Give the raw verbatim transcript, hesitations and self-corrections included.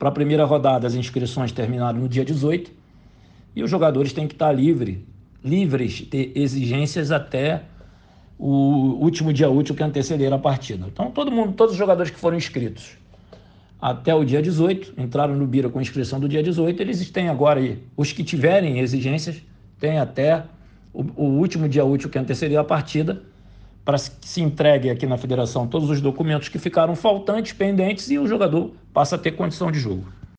Para a primeira rodada, as inscrições terminaram no dia dezoito e os jogadores têm que estar livre, livres de exigências até o último dia útil que anteceder a partida. Então, todo mundo, todos os jogadores que foram inscritos até o dia dezoito, entraram no Bira com inscrição do dia dezoito, eles têm agora, os que tiverem exigências, têm até o, o último dia útil que anteceder a partida, para que se entregue aqui na federação todos os documentos que ficaram faltantes, pendentes, e o jogador passa a ter condição de jogo.